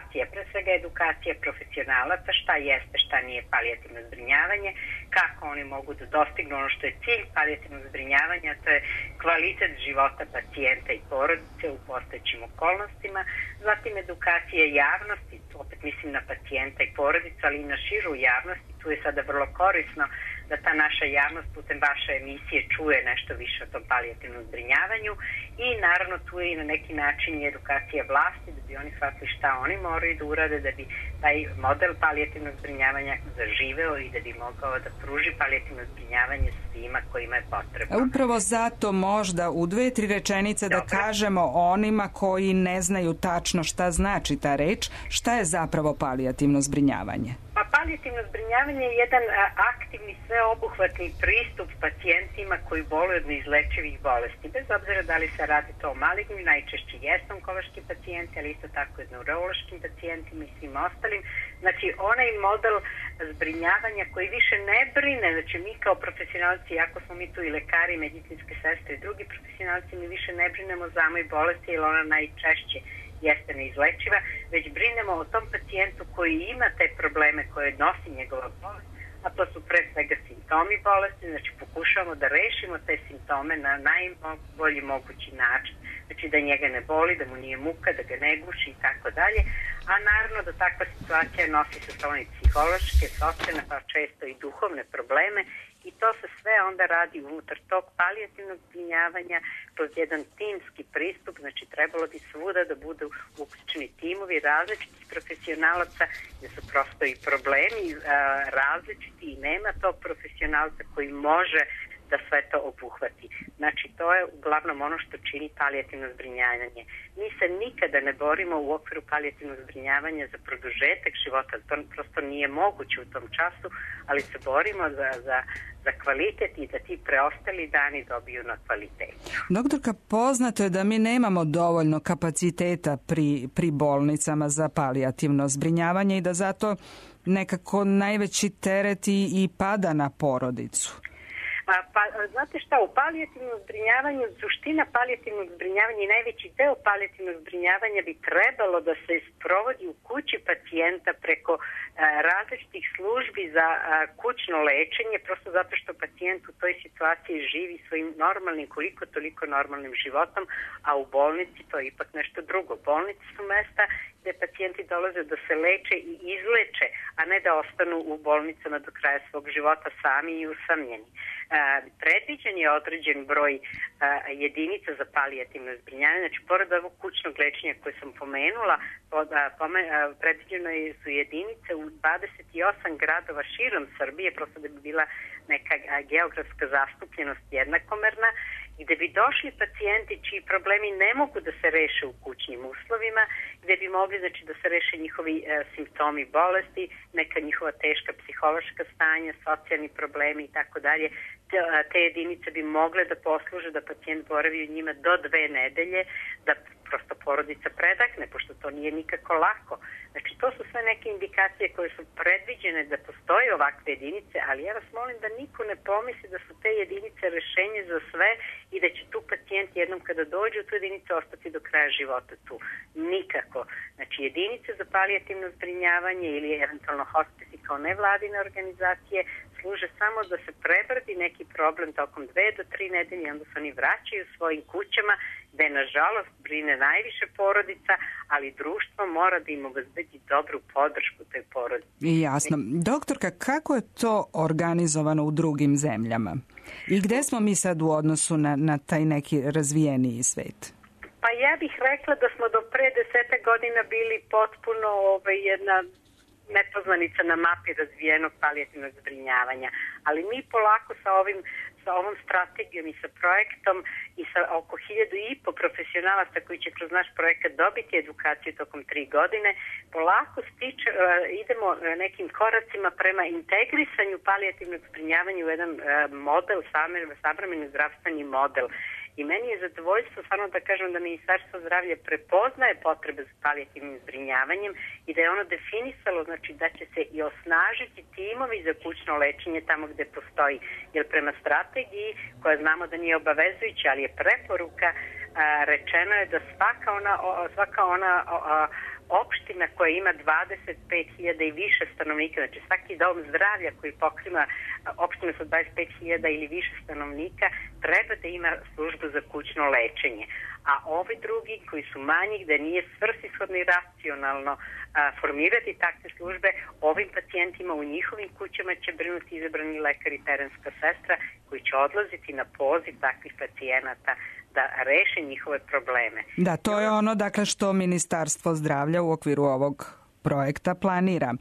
Speaker 18: edukacija profesionalaca, šta jeste, šta nije palijativno zbrinjavanje, kako oni mogu da dostignu ono što je cilj palijativnog zbrinjavanja, to je kvalitet života pacijenta i porodice u postojećim okolnostima, zatim edukacija javnosti, opet mislim na pacijenta i porodicu, ali i na širu javnost, i tu je sada vrlo korisno da ta naša javnost putem vaše emisije čuje nešto više o tom palijativnom zbrinjavanju i naravno tu je i na neki način i edukacija vlasti da bi oni shvatili šta oni moraju da urade da bi taj model palijativnog zbrinjavanja zaživeo i da bi mogao da pruži palijativno zbrinjavanje svima kojima je potrebno.
Speaker 3: Upravo zato možda u 2-3 rečenice da kažemo onima koji ne znaju tačno šta znači ta reč, šta je zapravo palijativno zbrinjavanje?
Speaker 18: Pa palijativno zbrinjavanje je jedan aktivni sveobuhvatni pristup pacijentima koji boluju od neizlečivih bolesti. Bez obzira da li se radi to o malignim, najčešće jesu onkološki pacijenti, ali isto tako i neurološkim pacijentima i svim ostalim. Znači, onaj model zbrinjavanja koji više ne brine, znači mi kao profesionalci, iako smo mi tu i lekari, medicinske sestre i drugi profesionalci, mi više ne brinemo za zamoj bolesti, jer ona najčešće jeste neizlečiva, već brinemo o tom pacijentu koji ima te probleme koje nosi njegova bolest, a to su pre svega simptomi bolesti, znači pokušavamo da rešimo te simptome na najbolji mogući način, znači da njega ne boli, da mu nije muka, da ga ne guši i tako dalje, a naravno da takva situacija nosi sa sobom i psihološke, socijalne, pa često i duhovne probleme i to se sve onda radi unutar tog palijativnog zbrinjavanja kroz jedan timski pristup, znači trebalo bi svuda da budu uključeni timovi različitih profesionalaca, jer su prosto i problemi različiti i nema tog profesionalca koji može da sve to obuhvati. Znači, to je uglavnom ono što čini palijativno zbrinjavanje. Mi se nikada ne borimo u okviru palijativnog zbrinjavanja za produžetak života, to prosto nije moguće u tom času, ali se borimo za kvalitet i da ti preostali dani dobiju na kvalitetu.
Speaker 3: Doktorka, poznato je da mi nemamo dovoljno kapaciteta pri bolnicama za palijativno zbrinjavanje i da zato nekako najveći teret i pada na porodicu.
Speaker 18: Pa, znate šta, u palijativnom zbrinjavanju, suština palijativnog zbrinjavanja i najveći deo palijativnog zbrinjavanja bi trebalo da se sprovodi u kući pacijenta preko različitih službi za kućno lečenje, prosto zato što pacijent u toj situaciji živi svojim normalnim, koliko toliko normalnim životom, a u bolnici to je ipak nešto drugo. Bolnice su mesta gde pacijenti dolaze da se leče i izleče, a ne da ostanu u bolnicama do kraja svog života sami i usamljeni. Predviđen je određen broj jedinica za palijativno zbrinjavanje, znači pored ovog kućnog lečenja koje sam pomenula, predviđeno su jedinice u 28 gradova širom Srbije, prosto da bi bila neka geografska zastupljenost jednakomerna, gde bi došli pacijenti čiji problemi ne mogu da se reše u kućnim uslovima, gde bi mogli znači da se reše njihovi simptomi bolesti, neka njihova teška psihološka stanja, socijalni problemi i tako dalje. Te jedinice bi mogle da posluže da pacijent boravi u njima do 2 nedelje, da prosto porodica predahne, pošto to nije nikako lako. Znači, to su sve neke indikacije koje su predviđene da postoje ovakve jedinice, ali ja vas molim da niko ne pomisli da su te jedinice rešenje za sve i da će tu pacijent jednom kada dođe u tu jedinicu ostati do kraja života tu. Nikako. Znači, jedinice za palijativno zbrinjavanje ili eventualno hospici kao nevladine organizacije služe samo da se prebrodi neki problem tokom 2 do 3 nedelje i onda se oni vraćaju svojim kućama, gde nažalost brine najviše porodica, ali društvo mora da im obezbedi dobru podršku toj porodici.
Speaker 3: Jasno. Doktorka, kako je to organizovano u drugim zemljama? I gde smo mi sad u odnosu na taj neki razvijeniji svet?
Speaker 18: Pa ja bih rekla da smo do pre 10 godina bili potpuno jedna nepoznanica na mapi razvijenog palijativnog zbrinjavanja, ali mi polako sa ovom strategijom i sa projektom i sa oko 1.500 profesionalaca koji će kroz naš projekat dobiti edukaciju tokom 3 godine, polako idemo nekim koracima prema integrisanju palijativnog zbrinjavanja u jedan model, savremeni zdravstveni model. I meni je zadovoljstvo stvarno da kažem da Ministarstvo zdravlja prepoznaje potrebe za palijativnim zbrinjavanjem i da je ono definisalo, znači da će se i osnažiti timovi za kućno lečenje tamo gde postoji. Jer prema strategiji, koja znamo da nije obavezujuća, ali je preporuka, rečeno je da svaka ona opština koja ima 25.000 i više stanovnika, znači svaki dom zdravlja koji pokriva opštinu sa 25.000 ili više stanovnika, treba da ima službu za kućno lečenje. A ovi drugi koji su manji, gde nije svrsishodno i racionalno formirati takve službe, ovim pacijentima u njihovim kućama će brinuti izabrani lekar i terenska sestra koji će odlaziti na poziv takvih pacijenata da reše njihove probleme.
Speaker 3: Da, to je ono dakle što Ministarstvo zdravlja u okviru ovog projekta planira.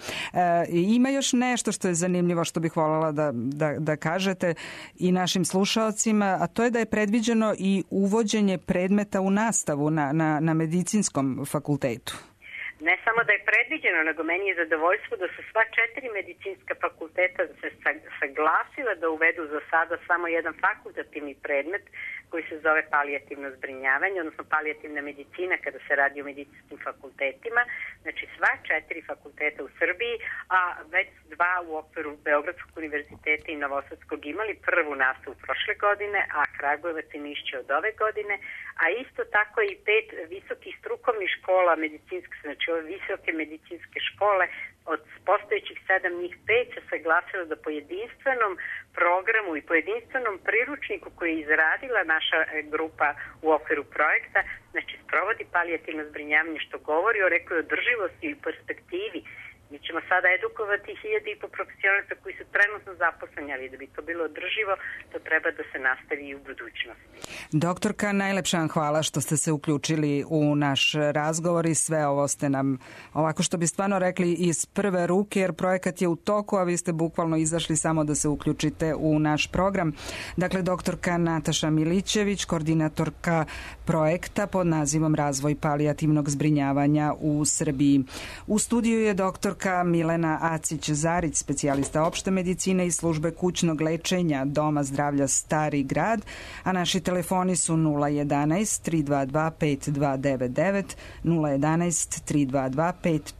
Speaker 3: Ima još nešto što je zanimljivo što bih voljela da kažete i našim slušaocima, a to je da je predviđeno i uvođenje predmeta u nastavu na medicinskom fakultetu.
Speaker 18: Ne samo da je predviđeno, nego meni je zadovoljstvo da su sva 4 medicinska fakulteta se saglasila da uvedu za sada samo jedan fakultativni predmet koji se zove palijativno zbrinjavanje, odnosno palijativna medicina kada se radi o medicinskim fakultetima. Znači sva 4 fakulteta u Srbiji, a već 2 u okviru Beogradskog univerziteta i Novosadskog imali prvu nastavu prošle godine, a Kragujevac i Niš će od ove godine, a isto tako i 5 visokih strukovnih škola medicinske, znači ove visoke medicinske škole, od postojećih 7 njih 5 se saglasilo da po jedinstvenom programu i po jedinstvenom priručniku koji je izradila naša grupa u okviru projekta, znači sprovodi palijativno zbrinjavanje, što govori o nekoj održivosti i perspektivi. Mi ćemo sada edukovati 1.500 profesionalaca koji su trenutno zaposleni, ali da bi to bilo održivo, to treba da se nastavi i u budućnosti.
Speaker 3: Doktorka, najlepša vam hvala što ste se uključili u naš razgovor i sve ovo ste nam, ovako što bi stvarno rekli, iz prve ruke, jer projekat je u toku, a vi ste bukvalno izašli samo da se uključite u naš program. Dakle, doktorka Nataša Milićević, koordinatorka projekta pod nazivom Razvoj palijativnog zbrinjavanja u Srbiji. U studiju je doktor Milena Acić-Zarić, specijalista opšte medicine i službe kućnog lečenja Doma zdravlja Stari grad, a naši telefoni su 011 322 5299, 011 322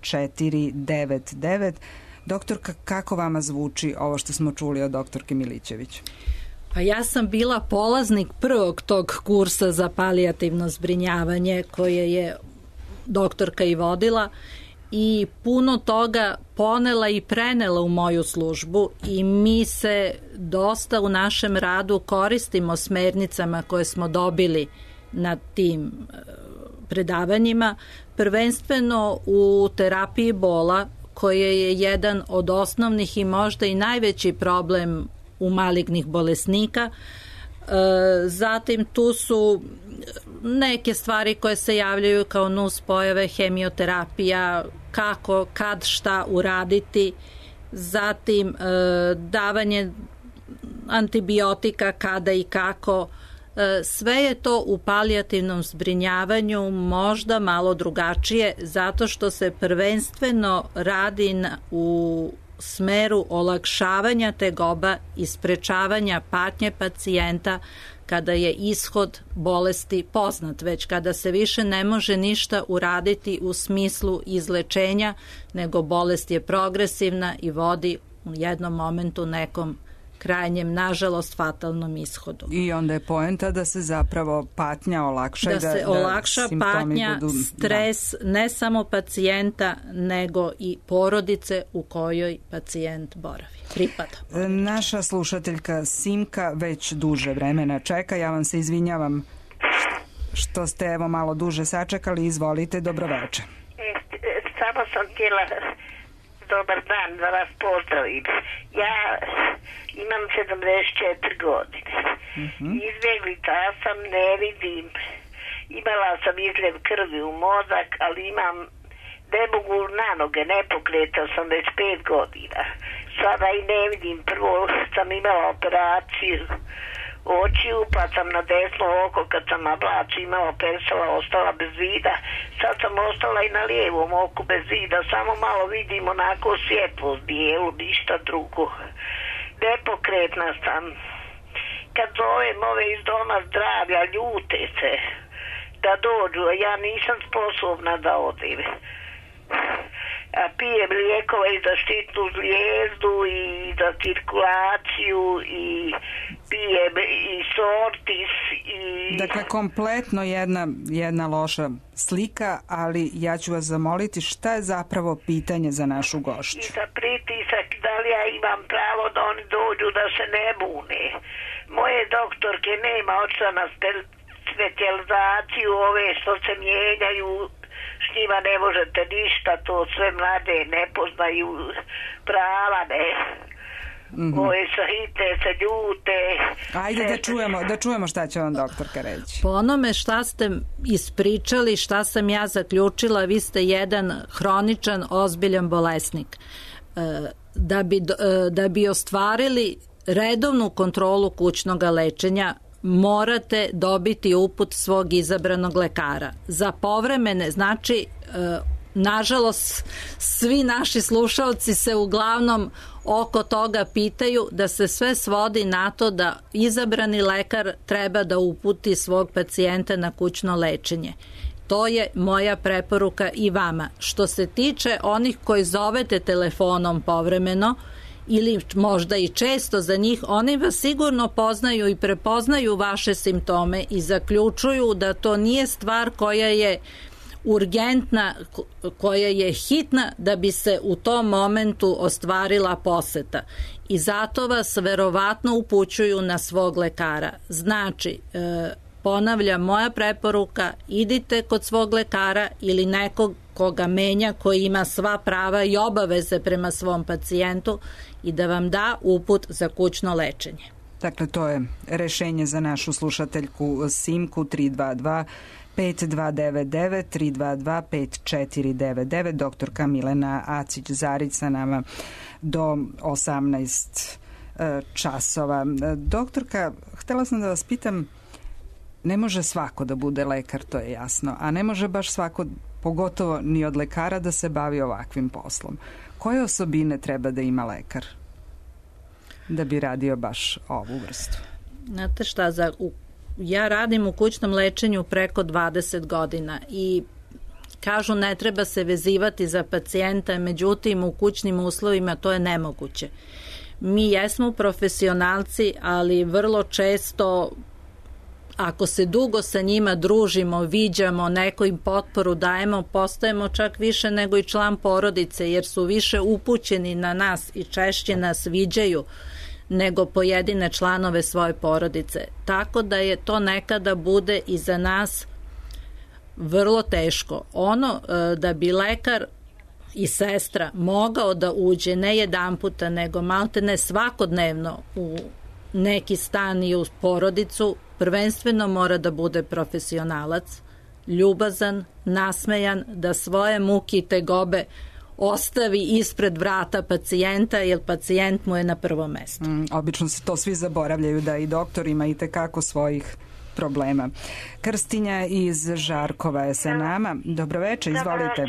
Speaker 3: 5499. Doktorka, kako vama zvuči ovo što smo čuli od doktorke Milićević?
Speaker 4: Pa ja sam bila polaznik prvog tog kursa za palijativno zbrinjavanje koje je doktorka i vodila i puno toga ponela i prenela u moju službu i mi se dosta u našem radu koristimo smernicama koje smo dobili na tim predavanjima, prvenstveno u terapiji bola, koje je jedan od osnovnih i možda i najveći problem u malignih bolesnika. Zatim tu su neke stvari koje se javljaju kao nuspojave, hemioterapija, kako, kad, šta uraditi, zatim davanje antibiotika kada i kako, Sve je to u palijativnom zbrinjavanju možda malo drugačije zato što se prvenstveno radi u smeru olakšavanja tegoba i sprečavanja patnje pacijenta kada je ishod bolesti poznat, već kada se više ne može ništa uraditi u smislu izlečenja, nego bolest je progresivna i vodi u jednom momentu nekom krajnjem, nažalost, fatalnom ishodu.
Speaker 3: I onda je poenta da se zapravo patnja olakša.
Speaker 4: Da se olakša patnja, stres, ne samo pacijenta, nego i porodice u kojoj pacijent boravi. Pripada.
Speaker 3: Naša slušateljka Simka već duže vremena čeka. Ja vam se izvinjavam što ste evo malo duže sačekali. Izvolite, dobroveče.
Speaker 19: Samo sam htjela dobar dan da vas pozdravim. Ja imam 74 godine. Izbjeglica sam, ne vidim. Imala sam izljev krvi u mozak, ali imam, ne mogu na noge, nepokretna sam već 5 godina. Sada i ne vidim. Prvo sam imala operaciju očiju, pa sam na desno oko kad sam na blač imala persala, ostala bez vida. Sad sam ostala i na lijevom oku bez vida, samo malo vidim onako svjetlost bijelu, ništa drugo. Nepokretna sam. Kad zovem ove iz doma zdravlja, ljute se da dođu, a ja nisam sposobna da odim. A pijem lijekove i za štitnu zvijezdu i za cirkulaciju i pijem i sortis i...
Speaker 3: Dakle, kompletno jedna loša slika, ali ja ću vas zamoliti šta je zapravo pitanje za našu gošću.
Speaker 19: I za pritisak, da li ja imam pravo da oni dođu da se ne bune. Moje doktorke nema očela na specijalizaciju, ove što se mijenjaju, s njima ne možete ništa, to sve mlade ne poznaju prava, ne. Ove se hite, se ljute.
Speaker 3: Ajde da čujemo šta će vam doktorka reći.
Speaker 4: Po onome šta ste ispričali, šta sam ja zaključila, vi ste jedan hroničan, ozbiljan bolesnik. Da bi ostvarili redovnu kontrolu kućnog lečenja, morate dobiti uput svog izabranog lekara. Za povremene, znači, nažalost, svi naši slušalci se uglavnom oko toga pitaju da se sve svodi na to da izabrani lekar treba da uputi svog pacijenta na kućno lečenje. To je moja preporuka i vama. Što se tiče onih koji zovete telefonom povremeno, ili možda i često za njih, oni vas sigurno poznaju i prepoznaju vaše simptome i zaključuju da to nije stvar koja je urgentna, koja je hitna da bi se u tom momentu ostvarila poseta. I zato vas verovatno upućuju na svog lekara. Znači, ponavljam, moja preporuka, idite kod svog lekara ili nekog koga menja, koji ima sva prava i obaveze prema svom pacijentu i da vam da uput za kućno lečenje.
Speaker 3: Dakle, to je rešenje za našu slušateljku Simku 322 5299 322 5499. Doktorka Milena Acić-Zarić sa nama do 18 časova. Doktorka, htela sam da vas pitam, ne može svako da bude lekar, to je jasno, a ne može baš svako, pogotovo ni od lekara, da se bavi ovakvim poslom. Koje osobine treba da ima lekar da bi radio baš ovu vrstu?
Speaker 4: Znate šta, ja radim u kućnom lečenju preko 20 godina i kažu ne treba se vezivati za pacijenta, međutim u kućnim uslovima to je nemoguće. Mi jesmo profesionalci, ali vrlo često ako se dugo sa njima družimo, viđamo, neko im potporu dajemo, postajemo čak više nego i član porodice, jer su više upućeni na nas i češće nas viđaju nego pojedine članove svoje porodice. Tako da je to nekada bude i za nas vrlo teško. Ono da bi lekar i sestra mogao da uđe ne jedan puta, nego maltene svakodnevno u neki stan i u porodicu, prvenstveno mora da bude profesionalac, ljubazan, nasmejan, da svoje muke i tegobe ostavi ispred vrata pacijenta, jer pacijent mu je na prvom mestu.
Speaker 3: Obično se to svi zaboravljaju, da i doktor ima i tekako svojih problema. Krstinja iz Žarkova je sa nama. Dobroveče, izvolite.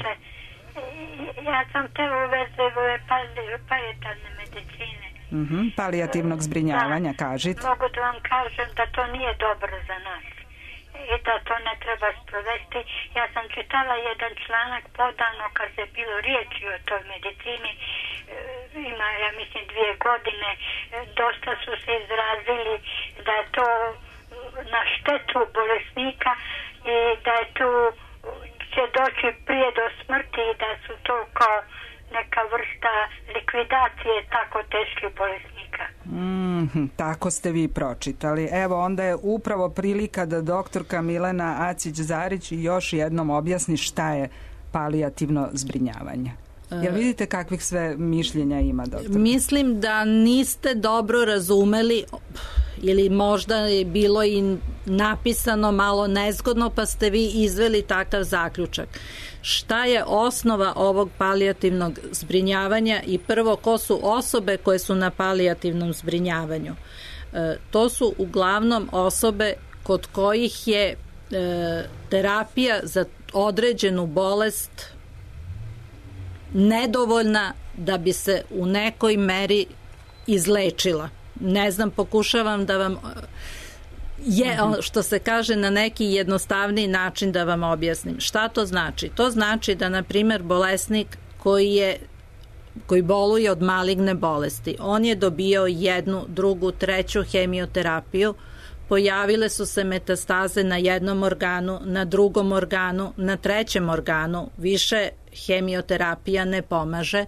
Speaker 20: Ja sam te u vezi palijativne medicine.
Speaker 3: Palijativnog zbrinjavanja, kažite.
Speaker 20: Mogu da vam kažem da to nije dobro za nas i da to ne treba sprovesti. Ja sam čitala jedan članak podano kad je bilo riječi o toj medicini, ima, ja mislim, 2 godine, dosta su se izrazili da je to na štetu bolesnika i da je tu će doći prije do smrti i da su to kao neka vrsta likvidacije tako teških bolesnika.
Speaker 3: Tako ste vi pročitali. Evo, onda je upravo prilika da doktorka Milena Acić-Zarić još jednom objasni šta je palijativno zbrinjavanje. Jel vidite kakvih sve mišljenja ima, doktor?
Speaker 4: Mislim da niste dobro razumeli ili možda je bilo i napisano malo nezgodno pa ste vi izveli takav zaključak. Šta je osnova ovog palijativnog zbrinjavanja i prvo ko su osobe koje su na palijativnom zbrinjavanju? To su uglavnom osobe kod kojih je terapija za određenu bolest nedovoljna da bi se u nekoj meri izlečila. Ne znam, pokušavam da vam što se kaže na neki jednostavniji način da vam objasnim. Šta to znači? To znači da, na primjer, bolesnik koji boluje od maligne bolesti, on je dobio 1, 2, 3 hemioterapiju, pojavile su se metastaze na jednom organu, na drugom organu, na trećem organu, više hemioterapija ne pomaže.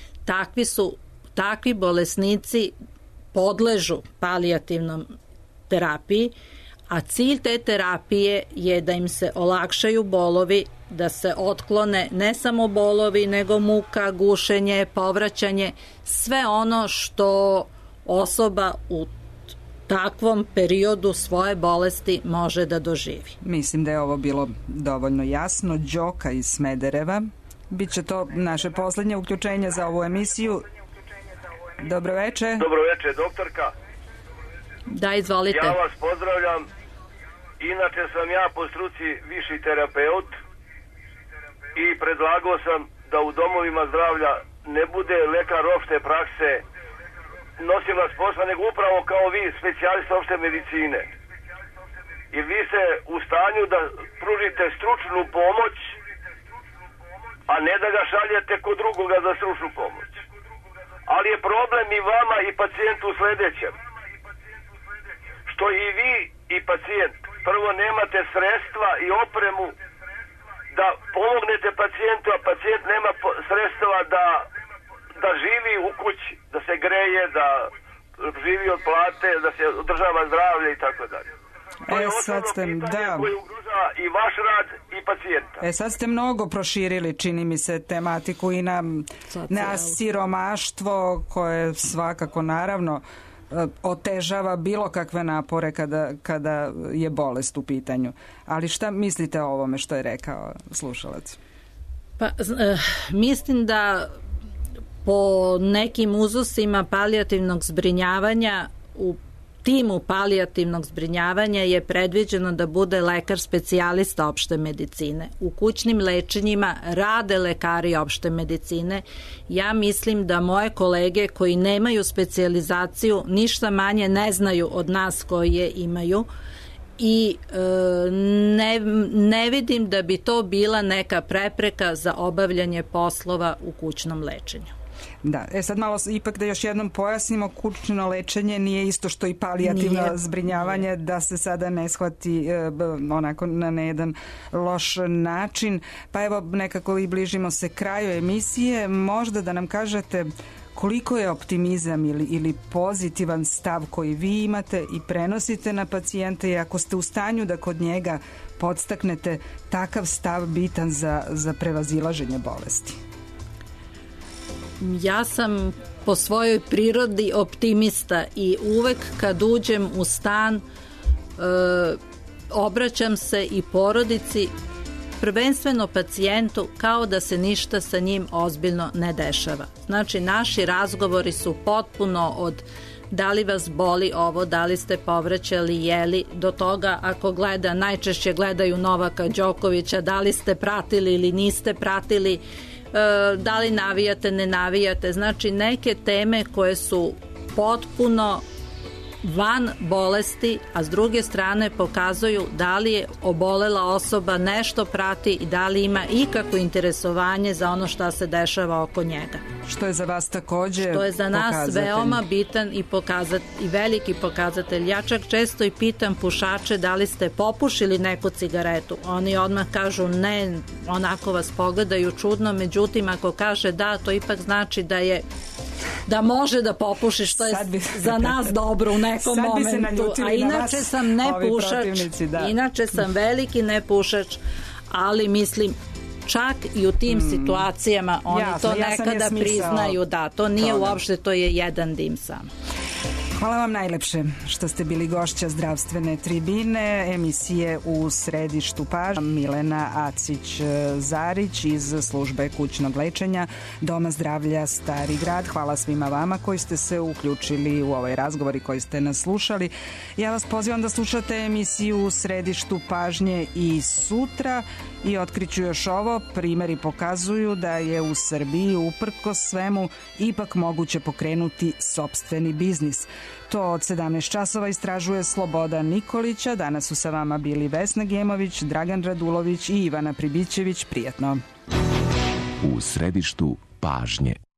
Speaker 4: Takvi bolesnici podležu palijativnom terapiji, a cilj te terapije je da im se olakšaju bolovi, da se otklone ne samo bolovi, nego muka, gušenje, povraćanje, sve ono što osoba u takvom periodu svoje bolesti može da doživi.
Speaker 3: Mislim da je ovo bilo dovoljno jasno. Đoka iz Smedereva. Biće to naše poslednje uključenje za ovu emisiju. Dobroveče.
Speaker 21: Dobroveče, doktorka.
Speaker 4: Da, izvolite.
Speaker 21: Ja vas pozdravljam. Inače sam ja po struci viši terapeut i predlagao sam da u domovima zdravlja ne bude lekar opšte prakse nosilac posla, nego upravo kao vi, specijalista opšte medicine. I vi ste u stanju da pružite stručnu pomoć, a ne da ga šaljete kod drugoga za stručnu pomoć. Ali je problem i vama i pacijentu u sledećem. Što i vi i pacijent prvo nemate sredstva i opremu da pomognete pacijentu, a pacijent nema sredstva da živi u kući, da se greje, da živi od plate, da se održava zdravlje i tako dalje.
Speaker 3: Sad ste, da.
Speaker 21: Koji ugrožava i vaš rad i pacijenta.
Speaker 3: Sad ste mnogo proširili, čini mi se, tematiku i na siromaštvo koje svakako naravno otežava bilo kakve napore kada je bolest u pitanju. Ali šta mislite o ovome što je rekao slušalac?
Speaker 4: Pa, mislim da po nekim uzusima palijativnog zbrinjavanja u timu palijativnog zbrinjavanja je predviđeno da bude lekar specijalista opšte medicine. U kućnim lečenjima rade lekari opšte medicine. Ja mislim da moje kolege koji nemaju specijalizaciju ništa manje ne znaju od nas koji je imaju i ne vidim da bi to bila neka prepreka za obavljanje poslova u kućnom lečenju.
Speaker 3: Da, sad malo ipak da još jednom pojasnimo, kućno lečenje nije isto što i palijativno zbrinjavanje, da se sada ne shvati onako na jedan loš način. Pa evo, nekako i bližimo se kraju emisije, možda da nam kažete koliko je optimizam ili pozitivan stav koji vi imate i prenosite na pacijente i ako ste u stanju da kod njega podstaknete takav stav bitan za prevazilaženje bolesti.
Speaker 4: Ja sam po svojoj prirodi optimista i uvek kad uđem u stan obraćam se i porodici, prvenstveno pacijentu, kao da se ništa sa njim ozbiljno ne dešava. Znači, naši razgovori su potpuno od da li vas boli ovo, da li ste povraćali, jeli, do toga ako gleda, najčešće gledaju Novaka Đokovića, da li ste pratili ili niste pratili, da li navijate, ne navijate, znači neke teme koje su potpuno van bolesti, a s druge strane pokazuju da li je obolela osoba nešto prati i da li ima ikakvo interesovanje za ono šta se dešava oko njega.
Speaker 3: Što je za vas takođe
Speaker 4: što je za nas
Speaker 3: pokazatelj.
Speaker 4: Veoma bitan i veliki pokazatelj. Ja čak često i pitam pušače da li ste popušili neku cigaretu. Oni odmah kažu ne, onako vas pogledaju čudno, međutim ako kaže da, to ipak znači da može da popuši, što je za nas dobro u nekom momentu. A inače sam nepušač, inače sam veliki nepušač, ali mislim čak i u tim situacijama oni to nekada priznaju, da, to nije uopšte, to je jedan dim samo.
Speaker 3: Hvala vam najlepše što ste bili gošća zdravstvene tribine, emisije U središtu pažnje. Milena Acić-Zarić iz službe kućnog lečenja Doma zdravlja Stari grad. Hvala svima vama koji ste se uključili u ovaj razgovor i koji ste nas slušali. Ja vas pozivam da slušate emisiju U središtu pažnje i sutra. I otkriću još ovo, primjeri pokazuju da je u Srbiji uprkos svemu ipak moguće pokrenuti sopstveni biznis. To od 17 časova istražuje Slobodan Nikolića. Danas su sa vama bili Vesna Gemović, Dragan Radulović i Ivana Pribićević. Prijatno.
Speaker 2: U središtu pažnje.